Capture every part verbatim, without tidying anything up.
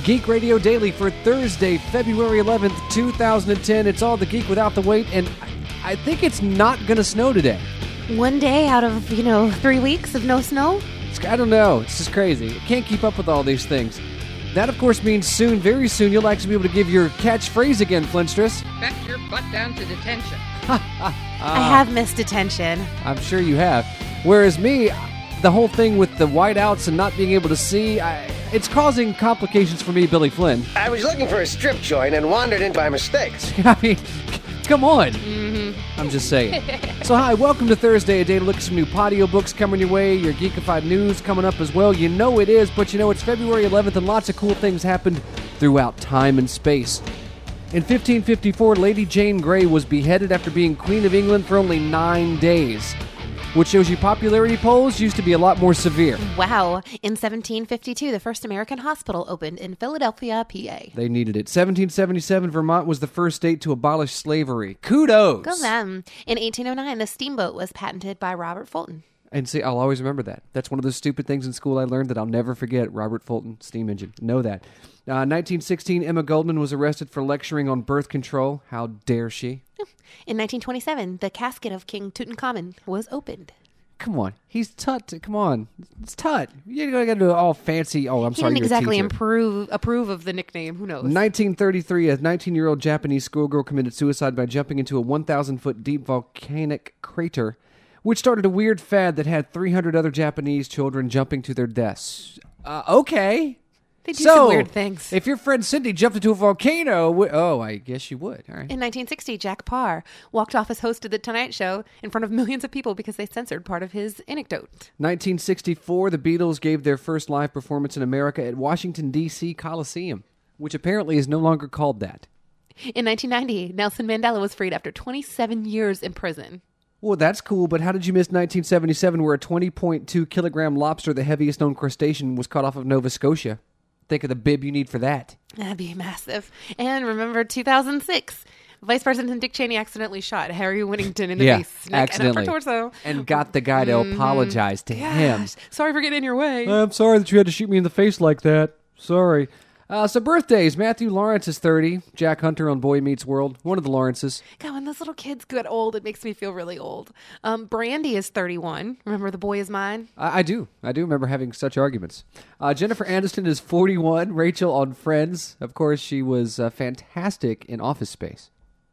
Geek Radio Daily for Thursday, February eleventh, two thousand ten. It's all the geek without the wait, and I think it's not going to snow today. One day out of, you know, three weeks of no snow? It's, I don't know. It's just crazy. I can't keep up with all these things. That, of course, means soon, very soon, you'll actually be able to give your catchphrase again, Flintstress. Back your butt down to detention. I have missed detention. I'm sure you have. Whereas me, the whole thing with the whiteouts and not being able to see, I, it's causing complications for me, Billy Flynn. I was looking for a strip joint and wandered in by mistake. I mean, come on. Mm-hmm. I'm just saying. So hi, welcome to Thursday, a day to look at some new Podio books coming your way, your geekified news coming up as well. You know it is, but you know it's February eleventh and lots of cool things happened throughout time and space. In fifteen fifty-four, Lady Jane Grey was beheaded after being Queen of England for only nine days, which shows you popularity polls used to be a lot more severe. Wow. In seventeen fifty-two, the first American hospital opened in Philadelphia, P A. They needed it. seventeen seventy-seven, Vermont was the first state to abolish slavery. Kudos! Go them. In eighteen oh nine, the steamboat was patented by Robert Fulton. And see, I'll always remember that. That's one of those stupid things in school I learned that I'll never forget. Robert Fulton, steam engine. Know that. Uh, nineteen sixteen, Emma Goldman was arrested for lecturing on birth control. How dare she? In nineteen twenty-seven, the casket of King Tutankhamun was opened. Come on. He's Tut. Come on. It's Tut. You got to do all fancy. Oh, I'm He sorry, didn't you're exactly a teacher. improve, approve of the nickname. Who knows? nineteen thirty-three, a nineteen-year-old Japanese schoolgirl committed suicide by jumping into a one thousand foot deep volcanic crater, which started a weird fad that had three hundred other Japanese children jumping to their deaths. Uh, okay. They do so, some weird things. If your friend Cindy jumped into a volcano, w- oh, I guess you would. All right. In nineteen sixty, Jack Parr walked off as host of The Tonight Show in front of millions of people because they censored part of his anecdote. nineteen sixty-four, the Beatles gave their first live performance in America at Washington, D C Coliseum, which apparently is no longer called that. In nineteen ninety, Nelson Mandela was freed after twenty-seven years in prison. Well, that's cool, but how did you miss nineteen seventy-seven where a twenty point two kilogram lobster, the heaviest known crustacean, was caught off of Nova Scotia? Think of the bib you need for that. That'd be massive. And remember two thousand six, Vice President Dick Cheney accidentally shot Harry Whittington in the Yeah, face, neck, accidentally. and upper torso. And got the guy to Mm-hmm. apologize to him. Gosh, sorry for getting in your way. I'm sorry that you had to shoot me in the face like that. Sorry. Uh, so birthdays. Matthew Lawrence is thirty. Jack Hunter on Boy Meets World. One of the Lawrences. God, when those little kids get old, it makes me feel really old. Um, Brandy is thirty-one. Remember The Boy Is Mine? I, I do. I do remember having such arguments. Uh, Jennifer Aniston is forty-one. Rachel on Friends. Of course, she was uh, fantastic in Office Space.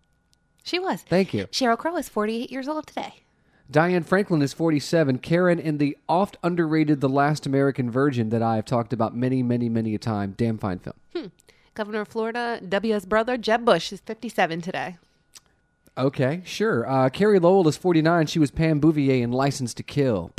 She was. Thank you. Sheryl Crow is forty-eight years old today. Diane Franklin is forty-seven. Karen in the oft underrated The Last American Virgin that I have talked about many, many, many a time. Damn fine film. Hmm. Governor of Florida, W S brother, Jeb Bush, is fifty-seven today. Okay, sure. Uh, Carrie Lowell is forty-nine. She was Pam Bouvier in License to Kill.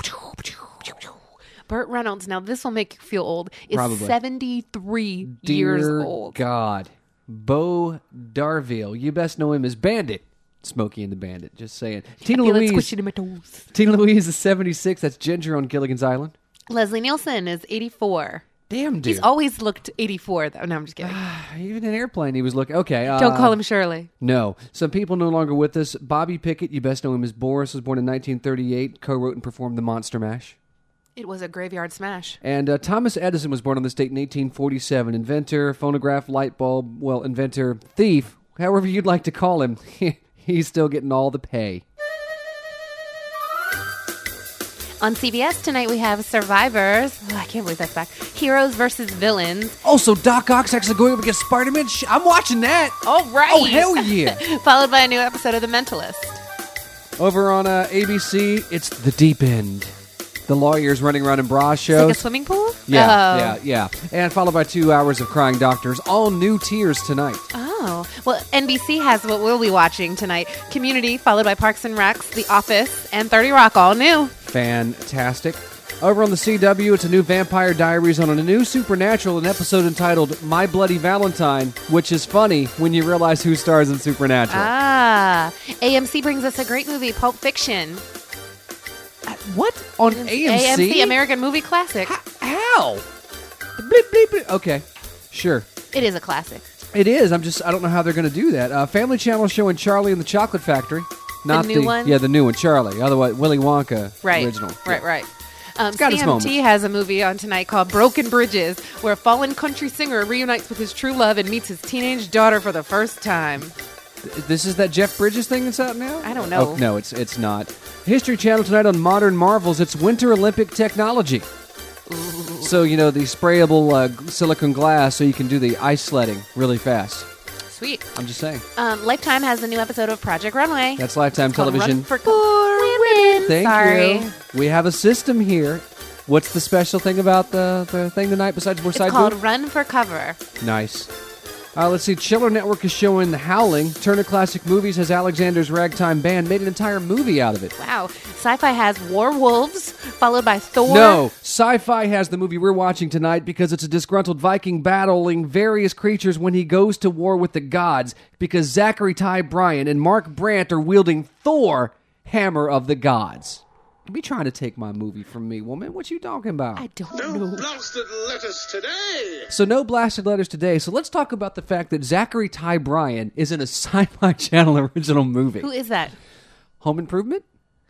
Burt Reynolds, now this will make you feel old, is Probably. seventy-three Dear years old. God. Bo Darville. You best know him as Bandit. Smokey and the Bandit. Just saying. Tina I feel it Louise. squishy to my toes. Tina Louise is seventy-six. That's Ginger on Gilligan's Island. Leslie Nielsen is eighty-four. Damn, dude. He's always looked eighty-four, though. No, I'm just kidding. Even in Airplane, he was looking. Okay. Uh, Don't call him Shirley. No. Some people no longer with us. Bobby Pickett, you best know him as Boris, was born in nineteen thirty-eight, co-wrote and performed The Monster Mash. It was a graveyard smash. And uh, Thomas Edison was born on this date in eighteen forty-seven. Inventor, phonograph, light bulb, well, inventor, thief, however you'd like to call him. He's still getting all the pay. On C B S tonight, we have Survivors. Oh, I can't believe that's back. Heroes versus Villains. Also, Doc Ock's actually going up against Spider-Man. Sh- I'm watching that. All right. Oh, hell yeah. Followed by a new episode of The Mentalist. Over on uh, A B C, it's The Deep End. The lawyers running around in bra It's shows. like a swimming pool? Yeah, Oh. yeah, yeah. And followed by two hours of crying doctors. All new tiers tonight. Oh. Well, N B C has what we'll be watching tonight. Community, followed by Parks and Recs, The Office, and thirty Rock, all new. Fantastic. Over on the C W, it's a new Vampire Diaries on a new Supernatural, an episode entitled My Bloody Valentine, which is funny when you realize who stars in Supernatural. Ah. A M C brings us a great movie, Pulp Fiction. What? On A M C? A M C, American Movie Classic. How? Bleep, bleep, bleep. Okay, sure. It is a classic. It is. I'm just, I don't know how they're going to do that. Uh, Family Channel showing Charlie and the Chocolate Factory. Not new one? Yeah, the new one, Charlie. Otherwise, Willy Wonka Right. original. Right, Yeah. right. Um, It's got its C M T moments. has a movie on tonight called Broken Bridges, where a fallen country singer reunites with his true love and meets his teenage daughter for the first time. This is that Jeff Bridges thing that's out now? I don't know. Oh, no, it's it's not. History Channel tonight on Modern Marvels. It's Winter Olympic technology. Ooh. So, you know, the sprayable uh, silicone glass so you can do the ice sledding really fast. Sweet. I'm just saying. Um, Lifetime has a new episode of Project Runway. That's Lifetime It's called television. Run for, for Women. Thank Sorry. you. We have a system here. What's the special thing about the, the thing tonight besides more It's side called boob? Run for Cover. Nice. Uh, let's see. Chiller Network is showing The Howling. Turner Classic Movies has Alexander's Ragtime Band. Made an entire movie out of it. Wow. Sci-Fi has War Wolves, followed by Thor. No, Sci-Fi has the movie we're watching tonight because it's a disgruntled Viking battling various creatures when he goes to war with the gods because Zachary Ty Bryan and Mark Brandt are wielding Thor, Hammer of the Gods. Be trying to take my movie from me, woman. What you talking about? I don't No know. blasted letters today! So no blasted letters today. So let's talk about the fact that Zachary Ty Bryan is in a Sci-Fi Channel original movie. Who is that? Home Improvement?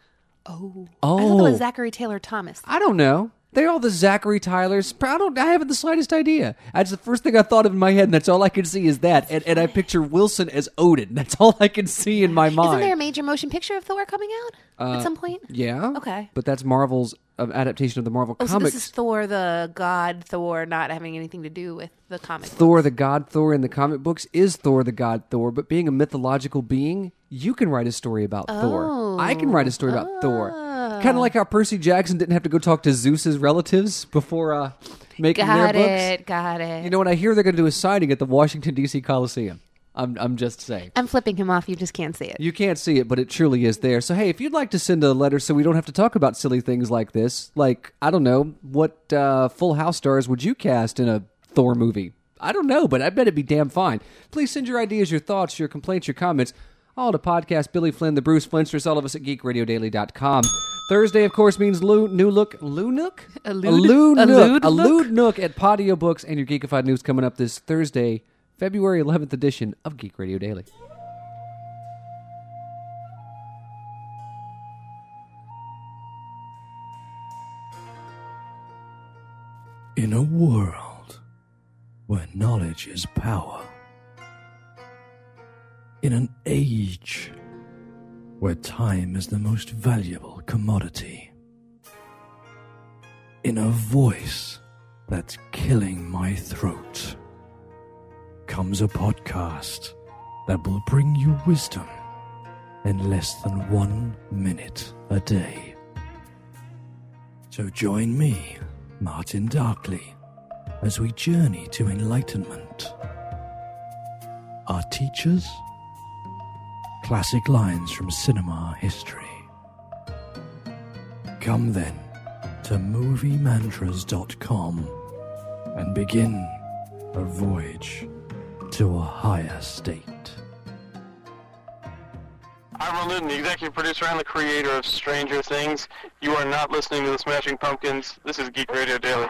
Oh. Oh. I thought that was Zachary Taylor Thomas. I don't know. They're all the Zachary Tylers. I don't. I haven't the slightest idea. That's the first thing I thought of in my head, and that's all I can see is that. And, and I picture Wilson as Odin. That's all I can see in my mind. Isn't there a major motion picture of Thor coming out Uh, at some point? Yeah. Okay. But that's Marvel's uh, adaptation of the Marvel Oh, so comics. this is Thor, the god Thor, not having anything to do with the comic. Thor, books. the god Thor in the comic books, is Thor, the god Thor. But being a mythological being, you can write a story about Thor. I can write a story about Thor. Kind of like how Percy Jackson didn't have to go talk to Zeus's relatives before uh, making Got their it. books. Got it. You know what? I hear they're going to do a signing at the Washington, D C Coliseum. I'm, I'm just saying. I'm flipping him off. You just can't see it. You can't see it, but it truly is there. So, hey, if you'd like to send a letter so we don't have to talk about silly things like this, like, I don't know, what uh, Full House stars would you cast in a Thor movie? I don't know, but I bet it'd be damn fine. Please send your ideas, your thoughts, your complaints, your comments, all to podcast Billy Flynn, the Bruce Flintsters, all of us at geek radio daily dot com. Thursday, of course, means Lou, new look, Lou Nook? A A lewd- Lou a Nook. lewd A look? lewd Nook at Patio Books and your Geekified News coming up this Thursday, February eleventh edition of Geek Radio Daily. In a world where knowledge is power, in an age where time is the most valuable commodity, in a voice that's killing my throat, comes a podcast that will bring you wisdom in less than one minute a day. So join me, Martin Darkley, as we journey to enlightenment. Our teachers? Classic lines from cinema history. Come then to movie mantras dot com and begin a voyage to a higher state. I'm Ron Newton, the executive producer and the creator of Stranger Things. You are not listening to the Smashing Pumpkins. This is Geek Radio Daily.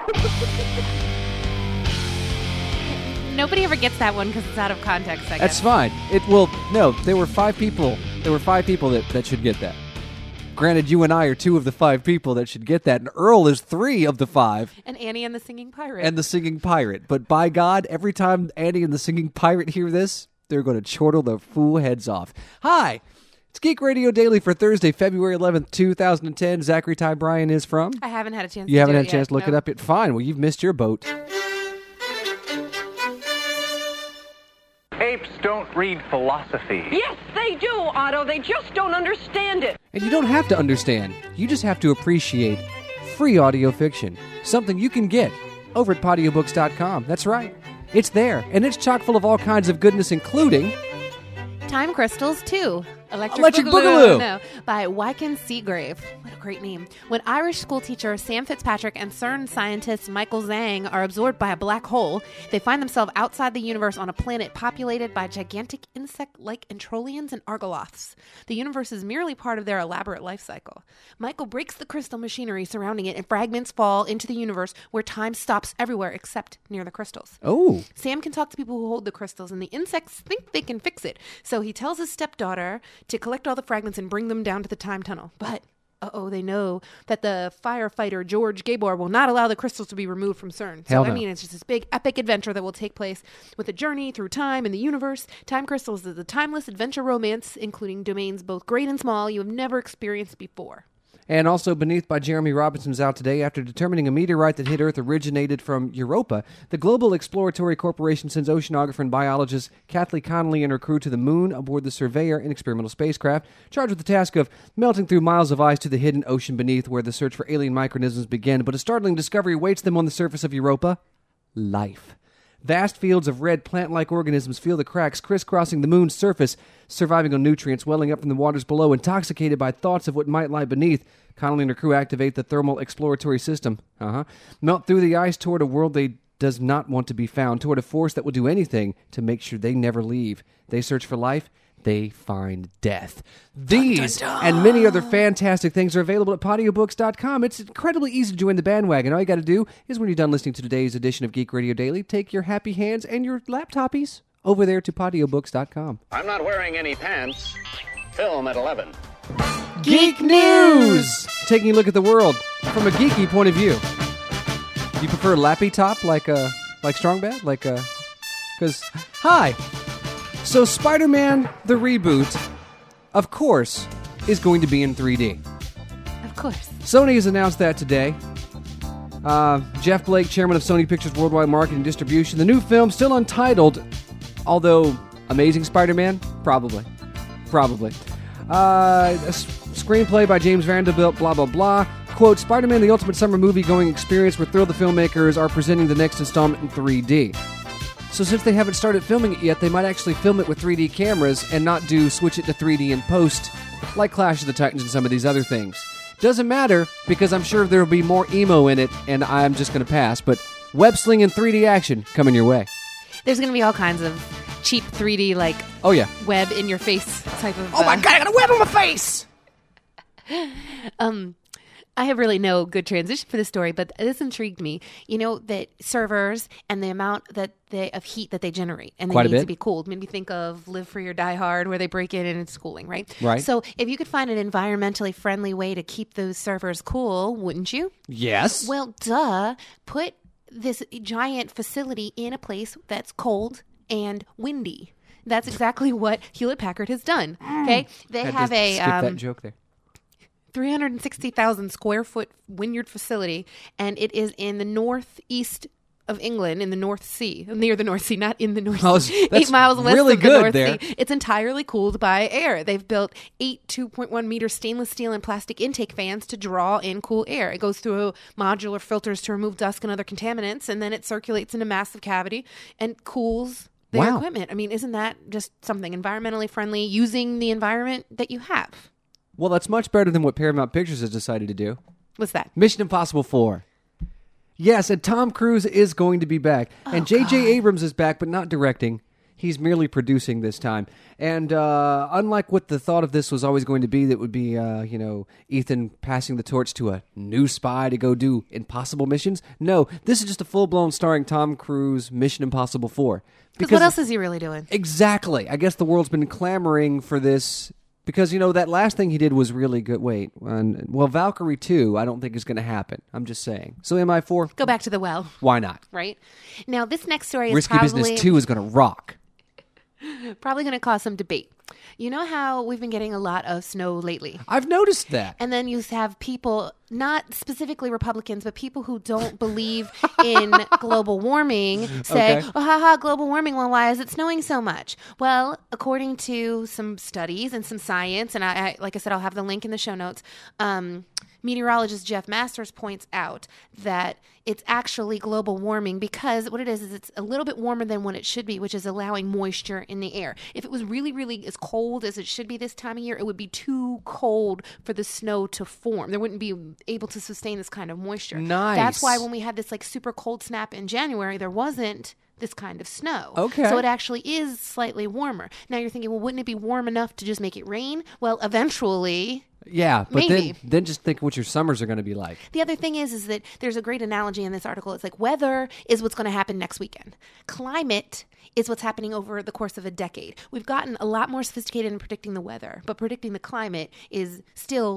Nobody ever gets that one because it's out of context, I guess. That's fine. It will. No, there were five people. There were five people that, that should get that. Granted, you and I are two of the five people that should get that, and Earl is three of the five, And Annie and the Singing Pirate. and the Singing Pirate. But by God, every time Annie and the Singing Pirate hear this, they're going to chortle their fool heads off. Hi, it's Geek Radio Daily for Thursday, February eleventh, two thousand ten. Zachary Ty Bryan is from. I haven't had a chance You to haven't do had it a chance yet. to look No. it up yet. Fine. Well, you've missed your boat. Apes don't read philosophy. Yes, they do, Otto. They just don't understand it. And you don't have to understand. You just have to appreciate free audio fiction. Something you can get over at patio books dot com. That's right. It's there, and it's chock full of all kinds of goodness, including Time Crystals two. Electric, Electric Boogaloo. Boogaloo. No, by Wyken Seagrave. What a great name. When Irish schoolteacher Sam Fitzpatrick and CERN scientist Michael Zhang are absorbed by a black hole, they find themselves outside the universe on a planet populated by gigantic insect-like Entrolians and Argoloths. The universe is merely part of their elaborate life cycle. Michael breaks the crystal machinery surrounding it, and fragments fall into the universe where time stops everywhere except near the crystals. oh, Sam can talk to people who hold the crystals, and the insects think they can fix it. So he tells his stepdaughter to collect all the fragments and bring them down to the time tunnel. But uh-oh, they know that the firefighter George Gabor will not allow the crystals to be removed from CERN. So, Hell no. I mean, it's just this big epic adventure that will take place with a journey through time and the universe. Time Crystals is a timeless adventure romance, including domains both great and small you have never experienced before. And also Beneath by Jeremy Robinson is out today. After determining a meteorite that hit Earth originated from Europa, the Global Exploratory Corporation sends oceanographer and biologist Kathleen Connolly and her crew to the moon aboard the Surveyor, an experimental spacecraft, charged with the task of melting through miles of ice to the hidden ocean beneath where the search for alien microorganisms began. But a startling discovery awaits them on the surface of Europa: life. Vast fields of red plant-like organisms feel the cracks crisscrossing the moon's surface, surviving on nutrients welling up from the waters below. Intoxicated by thoughts of what might lie beneath, Connolly and her crew activate the thermal exploratory system. Uh-huh. Melt through the ice toward a world they does not want to be found, toward a force that will do anything to make sure they never leave. They search for life. They find death. These dun, dun, dun. and many other fantastic things are available at Patio Books dot com. It's incredibly easy to join the bandwagon. All you got to do is, when you're done listening to today's edition of Geek Radio Daily, take your happy hands and your laptopies over there to Patio Books dot com. I'm not wearing any pants. Film at eleven. Geek News! Taking a look at the world from a geeky point of view. You prefer lappy top like uh, like Strong Bad? Like, uh, because, hi! So Spider-Man, the reboot, of course, is going to be in three D. Of course. Sony has announced that today. Uh, Jeff Blake, chairman of Sony Pictures Worldwide Marketing and Distribution. The new film, still untitled, although Amazing Spider-Man? Probably. Probably. Uh, a s- screenplay by James Vanderbilt, blah, blah, blah. Quote, Spider-Man, the ultimate summer movie-going experience. We're thrilled the filmmakers are presenting the next installment in three D. So since they haven't started filming it yet, they might actually film it with three D cameras and not do switch it to three D in post, like Clash of the Titans and some of these other things. Doesn't matter, because I'm sure there will be more emo in it, and I'm just going to pass. But web sling and three D action coming your way. There's going to be all kinds of cheap three D, like, oh yeah, web in your face type of... Oh my uh, God, I got a web on my face! um... I have really no good transition for this story, but this intrigued me. You know that servers and the amount that they of heat that they generate, and they Quite a need bit. to be cooled. Made me think of Live Free or Die Hard, where they break in and it's cooling, right? Right. So if you could find an environmentally friendly way to keep those servers cool, wouldn't you? Yes. Well, duh. Put this giant facility in a place that's cold and windy. That's exactly what Hewlett Packard has done. Okay, they Had have to a skip um, that joke there. three hundred sixty thousand square foot vineyard facility, and it is in the northeast of England, in the North Sea, near the North Sea, not in the North Oh, Sea, that's eight miles west really of the good North there. Sea. It's entirely cooled by air. They've built eight two point one meter stainless steel and plastic intake fans to draw in cool air. It goes through modular filters to remove dust and other contaminants, and then it circulates in a massive cavity and cools their Wow. equipment. I mean, isn't that just something environmentally friendly, using the environment that you have? Well, that's much better than what Paramount Pictures has decided to do. What's that? Mission Impossible four. Yes, and Tom Cruise is going to be back. Oh, and J J Abrams is back, but not directing. He's merely producing this time. And uh, unlike what the thought of this was always going to be, that would be, uh, you know, Ethan passing the torch to a new spy to go do impossible missions. No, this is just a full-blown starring Tom Cruise Mission Impossible four. Because what else is he really doing? Exactly. I guess the world's been clamoring for this because, you know, that last thing he did was really good. Wait, and, well, Valkyrie two, I don't think is going to happen. I'm just saying. So M I four? Go back to the well. Why not? Right? Now, this next story is Risky probably... Business two is going to rock. Probably going to cause some debate. You know how we've been getting a lot of snow lately? I've noticed that. And then you have people, not specifically Republicans, but people who don't believe in global warming say, Okay. oh, haha, global warming, well, why is it snowing so much? Well, according to some studies and some science, and I, I like I said, I'll have the link in the show notes, um, meteorologist Jeff Masters points out that it's actually global warming because what it is is it's a little bit warmer than what it should be, which is allowing moisture in the air. If it was really, really as cold as it should be this time of year, it would be too cold for the snow to form. There wouldn't be able to sustain this kind of moisture. Nice. That's why when we had this like super cold snap in January, there wasn't this kind of snow. Okay. So it actually is slightly warmer. Now you're thinking, well, wouldn't it be warm enough to just make it rain? Well, eventually... Yeah, but Maybe. then then just think what your summers are going to be like. The other thing is, is that there's a great analogy in this article. It's like weather is what's going to happen next weekend. Climate is what's happening over the course of a decade. We've gotten a lot more sophisticated in predicting the weather, but predicting the climate is still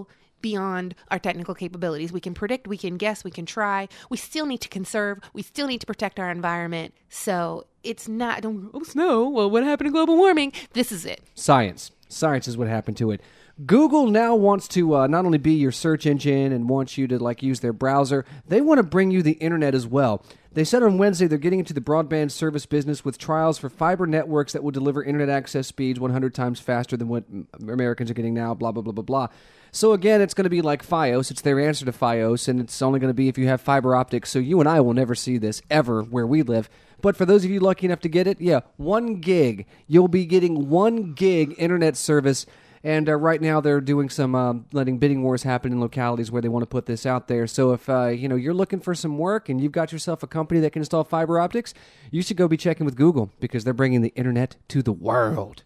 beyond our technical capabilities. We can predict, we can guess, we can try. We still need to conserve. We still need to protect our environment. So it's not, don't, oh, snow, well, what happened to global warming? This is it. Science. Science is what happened to it. Google now wants to uh, not only be your search engine and wants you to like use their browser, they want to bring you the internet as well. They said on Wednesday they're getting into the broadband service business with trials for fiber networks that will deliver internet access speeds one hundred times faster than what Americans are getting now, blah, blah, blah, blah, blah. So again, it's going to be like Fios. It's their answer to Fios, and it's only going to be if you have fiber optics. So you and I will never see this ever where we live. But for those of you lucky enough to get it, yeah, one gig. You'll be getting one gig internet service. And uh, right now they're doing some um, letting bidding wars happen in localities where they want to put this out there. So if uh, you know you're looking for some work and you've got yourself a company that can install fiber optics, you should go be checking with Google because they're bringing the internet to the world.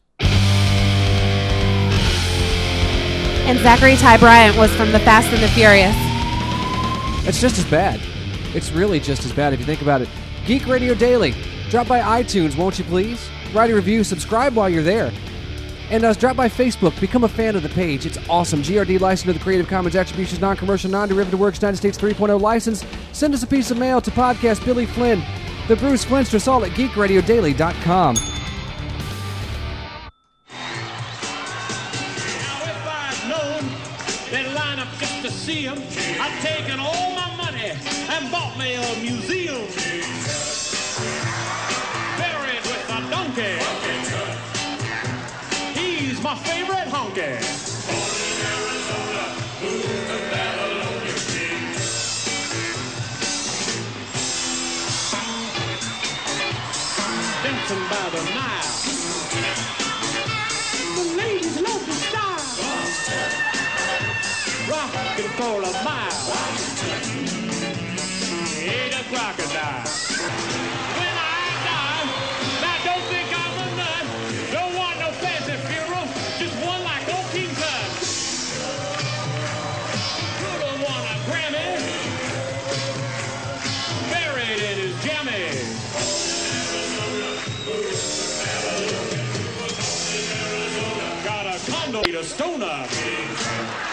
And Zachary Ty Bryant was from The Fast and the Furious. It's just as bad. It's really just as bad if you think about it. Geek Radio Daily. Drop by iTunes, won't you please? Write a review, subscribe while you're there. And uh, drop by Facebook. Become a fan of the page. It's awesome. G R D license to the Creative Commons Attributions Non-Commercial Non-Derivative Works United States three point oh license. Send us a piece of mail to podcast Billy Flynn, the Bruce Flintstress, all at geek radio daily dot com. Now if I'd known they'd line up just to see him, I'd taken all my money and bought me a museum. Buried with a donkey. He's my favorite honky. Dancing by the Nile. The ladies love the style. Rocking for a mile. Ain't a crocodile. When I die, now don't think I'm a nut. Don't want no fancy funeral, just one like old King Tut. Could have won a Grammy, buried in his jammies. Got a condo, a stoner.